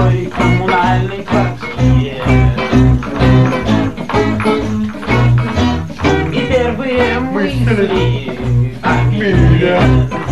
большой коммунальной квартире. И первые мысли о мире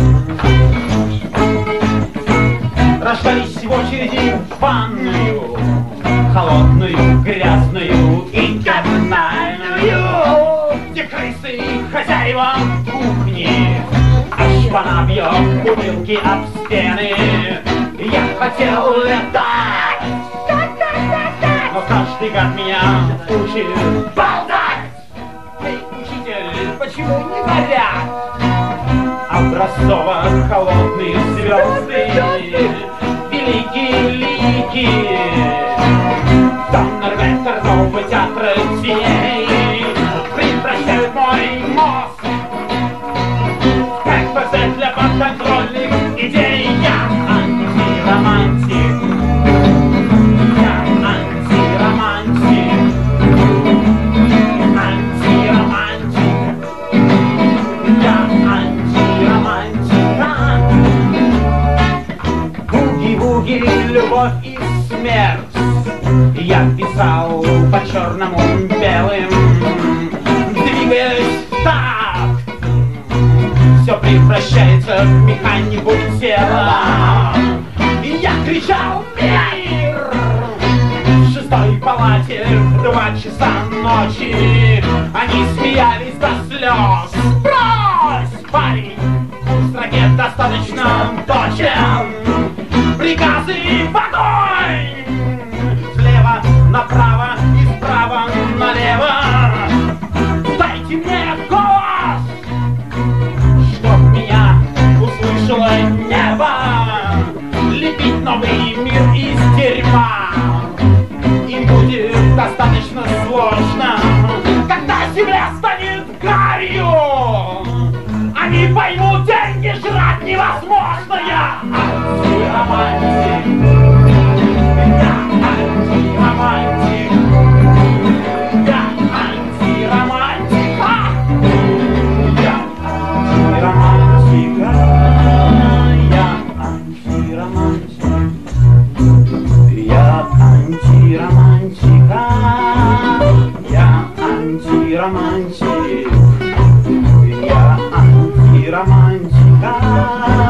рождались в очереди в ванную, холодную, грязную и коммунальную, где крысы и хозяева кухни, а шпана бьет бутылки об стены. Я хотел летать, но каждый год меня учит болтать. Эй, учитель, почему не горят образцово-холодные звезды, великие лики Доннерветерного театра теней превращают мой мозг в КПЗ для подконтрольных идей. Я антиромантик, я антиромантик, антиромантик, я антиромантик. Буги-буги, любовь и смерть я писал по черному белым, двигаясь так, все превращается в механику тела. И я кричал «Мир!» в шестой палате в 2 часа ночи. Они смеялись до слез. Брось, парень, пусть ракет достаточно точен. Приказы в огонь! Слева направо и справа налево. Дайте мне голос, чтоб меня услышало небо. Лепить новый мир из дерьма им будет достаточно сложно. Когда земля станет гарью, они поймут, деньги жрать невозможно. Я антиромантик, я антиромантик, я антиромантик, я антиромантик, я антиромантик, я антиромантика, я антиромантик, я антиромантика.